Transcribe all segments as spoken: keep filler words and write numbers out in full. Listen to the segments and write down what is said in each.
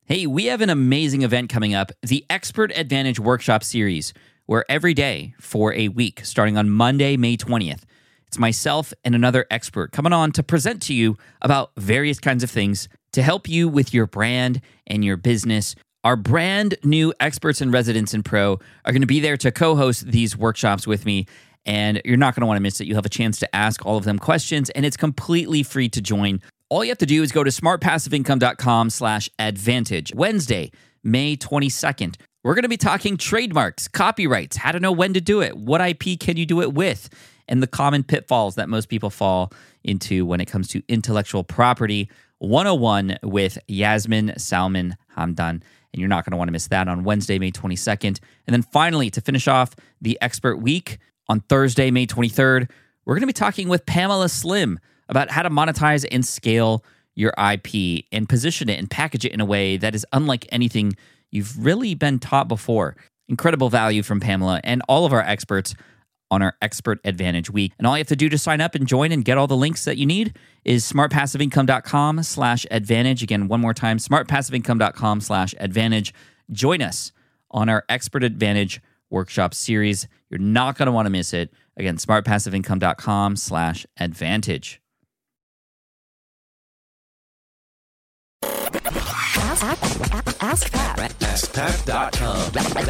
Hey, we have an amazing event coming up, the Expert Advantage Workshop Series, where every day for a week, starting on Monday, May twentieth, it's myself and another expert coming on to present to you about various kinds of things to help you with your brand and your business. Our brand new experts and residents in Pro are going to be there to co-host these workshops with me, and you're not going to want to miss it. You'll have a chance to ask all of them questions, and it's completely free to join. All you have to do is go to smartpassiveincome.com slash advantage. Wednesday, May twenty-second. We're going to be talking trademarks, copyrights, how to know when to do it, what I P can you do it with, and the common pitfalls that most people fall into when it comes to intellectual property one oh one with Yasmin Salman Hamdan. And you're not going to want to miss that on Wednesday, May twenty-second. And then finally, to finish off the Expert Week, on Thursday, May twenty-third, we're going to be talking with Pamela Slim about how to monetize and scale your I P and position it and package it in a way that is unlike anything you've really been taught before. Incredible value from Pamela and all of our experts on our Expert Advantage Week. And all you have to do to sign up and join and get all the links that you need is smartpassiveincome.com slash advantage. Again, one more time, smartpassiveincome.com slash advantage. Join us on our Expert Advantage Workshop Series. You're not going to want to miss it. Again, smartpassiveincome.com slash advantage. Ask, ask, ask Pat. ask pat dot com.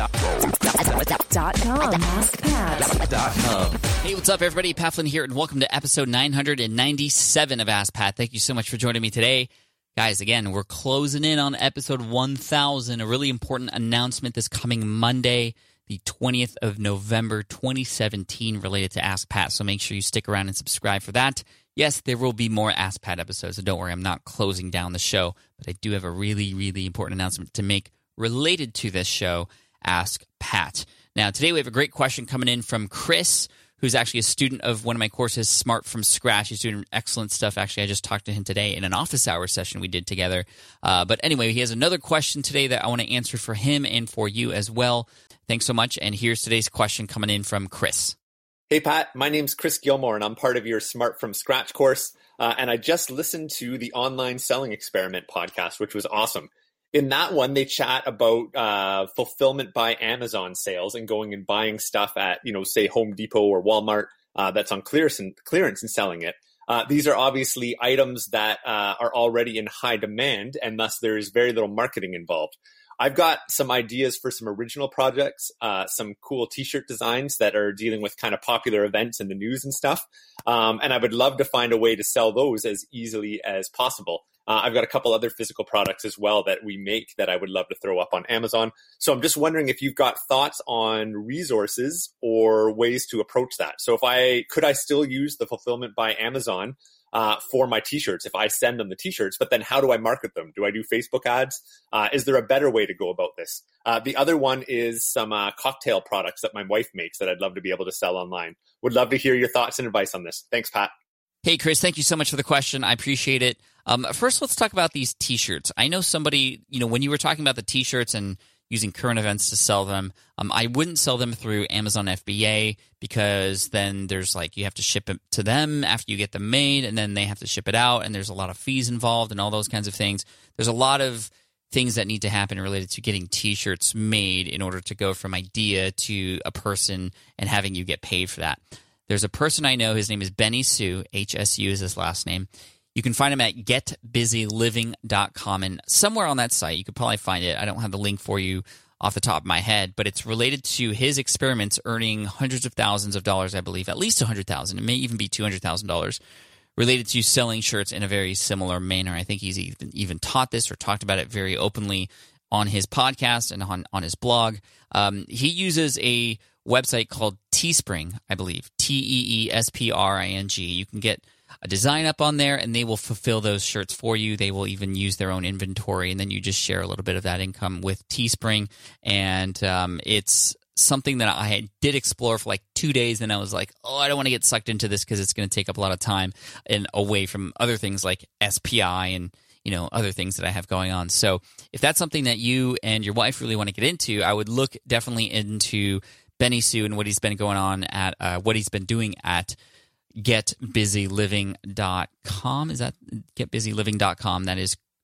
Dot com. Ask Pat. Dot com. Hey, what's up, everybody? Pat Flynn here, and welcome to episode nine hundred ninety-seven of Ask Pat. Thank you so much for joining me today. Guys, again, we're closing in on episode one thousand, a really important announcement this coming Monday, the twentieth of November, twenty seventeen, related to Ask Pat, so make sure you stick around and subscribe for that. Yes, there will be more Ask Pat episodes, so don't worry, I'm not closing down the show, but I do have a really, really important announcement to make related to this show, Ask Pat. Now, today we have a great question coming in from Chris, who's actually a student of one of my courses, Smart from Scratch. He's doing excellent stuff. Actually, I just talked to him today in an office hour session we did together. Uh, but anyway, he has another question today that I want to answer for him and for you as well. Thanks so much, and here's today's question coming in from Chris. Hey, Pat. My name's Chris Gilmore, and I'm part of your Smart from Scratch course. Uh, and I just listened to the Online Selling Experiment podcast, which was awesome. In that one, they chat about uh, fulfillment by Amazon sales and going and buying stuff at, you know, say Home Depot or Walmart uh, that's on clearance and, clearance and selling it. Uh, these are obviously items that uh, are already in high demand, and thus there is very little marketing involved. I've got some ideas for some original projects, uh, some cool t-shirt designs that are dealing with kind of popular events in the news and stuff. Um, and I would love to find a way to sell those as easily as possible. Uh, I've got a couple other physical products as well that we make that I would love to throw up on Amazon. So I'm just wondering if you've got thoughts on resources or ways to approach that. So if I, could I still use the fulfillment by Amazon Uh, for my t-shirts if I send them the t-shirts, but then how do I market them? Do I do Facebook ads? Uh, is there a better way to go about this? Uh, the other one is some uh, cocktail products that my wife makes that I'd love to be able to sell online. Would love to hear your thoughts and advice on this. Thanks, Pat. Hey, Chris, thank you so much for the question. I appreciate it. Um, first, let's talk about these t-shirts. I know somebody, you know, when you were talking about the t-shirts and using current events to sell them, um, I wouldn't sell them through Amazon F B A because then there's like you have to ship it to them after you get them made, and then they have to ship it out, and there's a lot of fees involved and all those kinds of things. There's a lot of things that need to happen related to getting t-shirts made in order to go from idea to a person and having you get paid for that. There's a person I know, his name is Benny Sue, H S U is his last name. You can find him at get busy living dot com, and somewhere on that site, you could probably find it. I don't have the link for you off the top of my head, but it's related to his experiments earning hundreds of thousands of dollars, I believe, at least one hundred thousand dollars. It may even be two hundred thousand dollars related to selling shirts in a very similar manner. I think he's even, even taught this or talked about it very openly on his podcast and on, on his blog. Um, he uses a website called Teespring, I believe, T E E S P R I N G. You can get a design up on there, and they will fulfill those shirts for you. They will even use their own inventory, and then you just share a little bit of that income with Teespring. And um, it's something that I did explore for like two days, and I was like, oh, I don't want to get sucked into this because it's going to take up a lot of time and away from other things like S P I and you know other things that I have going on. So if that's something that you and your wife really want to get into, I would look definitely into Benny Sue and what he's been going on at uh, what he's been doing at get busy living dot com. Is that get busy living dot com? That is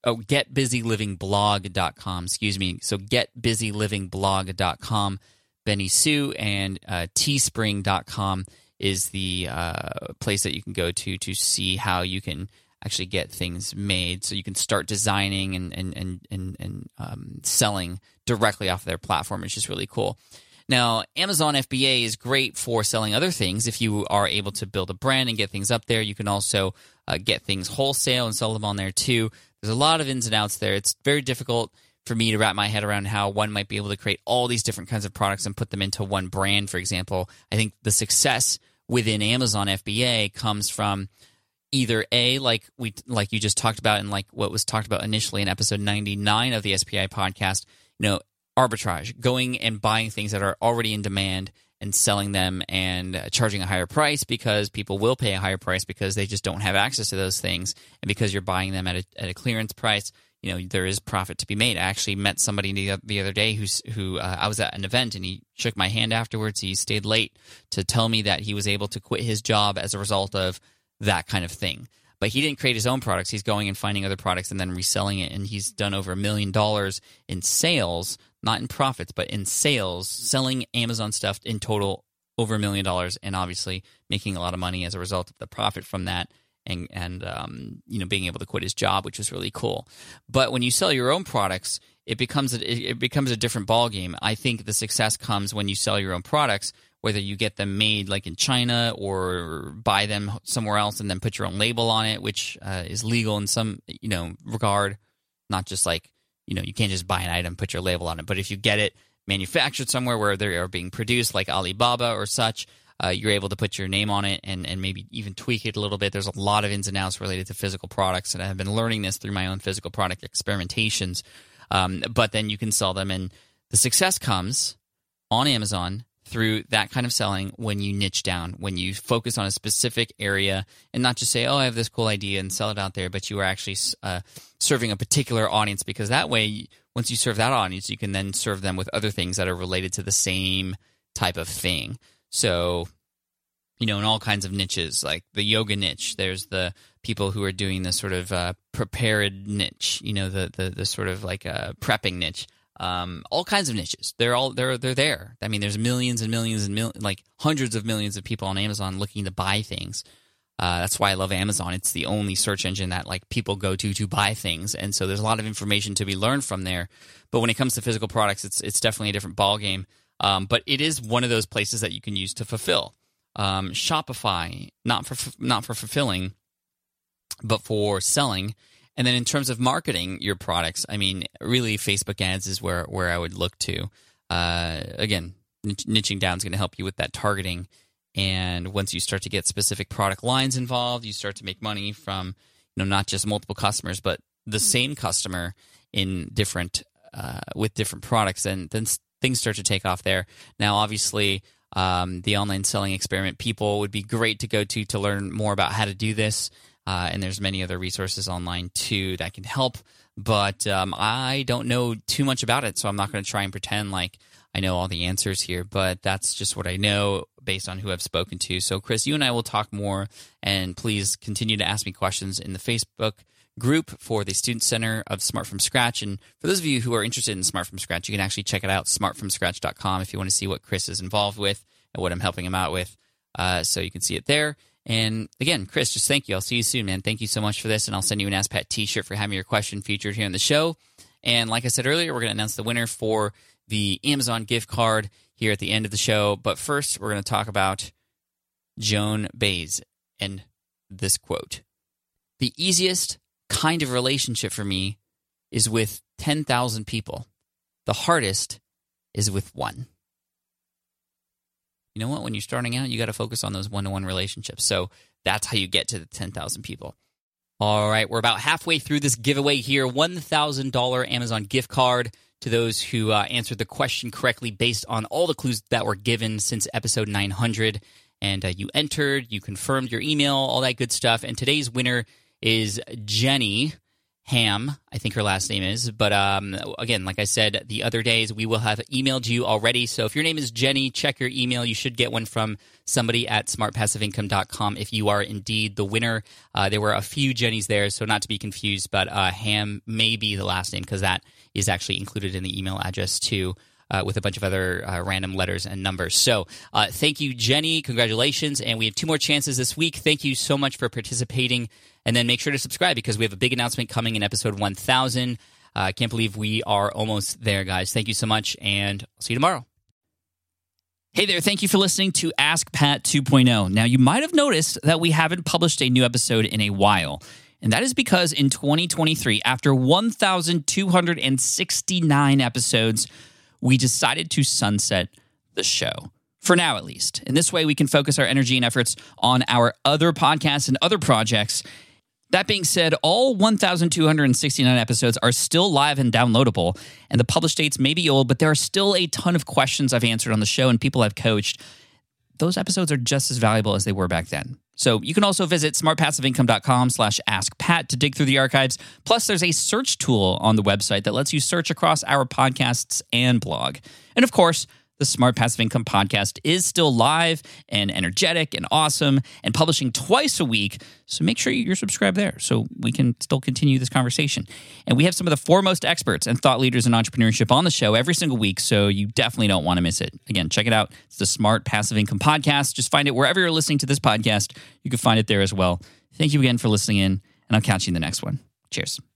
oh, get busy living blog dot com, excuse me. So get busy living blog dot com, Benny Sue, and uh, teespring dot com is the uh, place that you can go to to see how you can actually get things made. So you can start designing and and and and, and um, selling directly off of their platform, which is really cool. Now, Amazon F B A is great for selling other things. If you are able to build a brand and get things up there, you can also uh, get things wholesale and sell them on there too. There's a lot of ins and outs there. It's very difficult for me to wrap my head around how one might be able to create all these different kinds of products and put them into one brand, for example. I think the success within Amazon F B A comes from either A, like we like you just talked about and like what was talked about initially in episode ninety-nine of the S P I podcast, you know, arbitrage, going and buying things that are already in demand and selling them and uh, charging a higher price because people will pay a higher price because they just don't have access to those things, and because you're buying them at a, at a clearance price, you know, there is profit to be made. I actually met somebody the, the other day who's, who uh, I was at an event, and he shook my hand afterwards. He stayed late to tell me that he was able to quit his job as a result of that kind of thing. But he didn't create his own products. He's going and finding other products and then reselling it, and he's done over a million dollars in sales, not in profits, but in sales, selling Amazon stuff in total over a million dollars, and obviously making a lot of money as a result of the profit from that. And, and um, you know, being able to quit his job, which was really cool. But when you sell your own products, it becomes a, it becomes a different ballgame. I think the success comes when you sell your own products, whether you get them made like in China or buy them somewhere else and then put your own label on it, which uh, is legal in some, you know, regard. Not just like, you know, you can't just buy an item, put your label on it. But if you get it manufactured somewhere where they are being produced, like Alibaba or such, Uh, you're able to put your name on it and, and maybe even tweak it a little bit. There's a lot of ins and outs related to physical products, and I've been learning this through my own physical product experimentations. Um, but then you can sell them, and the success comes on Amazon through that kind of selling when you niche down, when you focus on a specific area and not just say, oh, I have this cool idea and sell it out there, but you are actually uh, serving a particular audience, because that way, once you serve that audience, you can then serve them with other things that are related to the same type of thing. So, you know, in all kinds of niches, like the yoga niche, there's the people who are doing the sort of uh, prepared niche, you know, the the, the sort of like a prepping niche. Um, all kinds of niches. They're all they're they're there. I mean, there's millions and millions and mil- like hundreds of millions of people on Amazon looking to buy things. Uh, that's why I love Amazon. It's the only search engine that like people go to to buy things, and so there's a lot of information to be learned from there. But when it comes to physical products, it's it's definitely a different ballgame. Um, but it is one of those places that you can use to fulfill. Um, Shopify, not for not for fulfilling, but for selling. And then in terms of marketing your products, I mean, really Facebook ads is where, where I would look to. Uh, again, niching down is going to help you with that targeting. And once you start to get specific product lines involved, you start to make money from, you know, not just multiple customers, but the same customer in different uh, with different products, and then things start to take off there. Now, obviously, um, the online selling experiment people would be great to go to to learn more about how to do this. Uh, and there's many other resources online, too, that can help. But um, I don't know too much about it, so I'm not going to try and pretend like I know all the answers here. But that's just what I know based on who I've spoken to. So, Chris, you and I will talk more. And please continue to ask me questions in the Facebook group for the Student Center of Smart From Scratch. And for those of you who are interested in Smart From Scratch, you can actually check it out, smart from scratch dot com, if you want to see what Chris is involved with and what I'm helping him out with. Uh, so you can see it there. And again, Chris, just thank you. I'll see you soon, man. Thank you so much for this, and I'll send you an Ask Pat t-shirt for having your question featured here on the show. And like I said earlier, we're going to announce the winner for the Amazon gift card here at the end of the show. But first, we're going to talk about Joan Baez and this quote. The easiest kind of relationship for me is with ten thousand people. The hardest is with one. You know what? When you're starting out, you got to focus on those one-to-one relationships. So that's how you get to the ten thousand people. All right, we're about halfway through this giveaway here. one thousand dollars Amazon gift card to those who uh, answered the question correctly based on all the clues that were given since episode nine hundred. And uh, you entered, you confirmed your email, all that good stuff. And today's winner is Jenny. Ham, I think her last name is. But um, again, like I said, the other days we will have emailed you already. So if your name is Jenny, check your email. You should get one from somebody at smart passive income dot com if you are indeed the winner. Uh, there were a few Jennys there, so not to be confused, but uh, Ham may be the last name because that is actually included in the email address too. Uh, with a bunch of other uh, random letters and numbers. So uh, thank you, Jenny. Congratulations. And we have two more chances this week. Thank you so much for participating. And then make sure to subscribe because we have a big announcement coming in episode one thousand. I uh, can't believe we are almost there, guys. Thank you so much, and I'll see you tomorrow. Hey there. Thank you for listening to Ask Pat two point oh. Now, you might have noticed that we haven't published a new episode in a while. And that is because in twenty twenty-three, after one thousand two hundred sixty-nine episodes, we decided to sunset the show, for now at least. In this way, we can focus our energy and efforts on our other podcasts and other projects. That being said, all one thousand two hundred sixty-nine episodes are still live and downloadable, and the published dates may be old, but there are still a ton of questions I've answered on the show and people I've coached. Those episodes are just as valuable as they were back then. So you can also visit smart passive income dot com slash ask pat to dig through the archives. Plus, there's a search tool on the website that lets you search across our podcasts and blog. And of course, the Smart Passive Income podcast is still live and energetic and awesome and publishing twice a week. So make sure you're subscribed there so we can still continue this conversation. And we have some of the foremost experts and thought leaders in entrepreneurship on the show every single week, so you definitely don't want to miss it. Again, check it out. It's the Smart Passive Income podcast. Just find it wherever you're listening to this podcast. You can find it there as well. Thank you again for listening in, and I'll catch you in the next one. Cheers.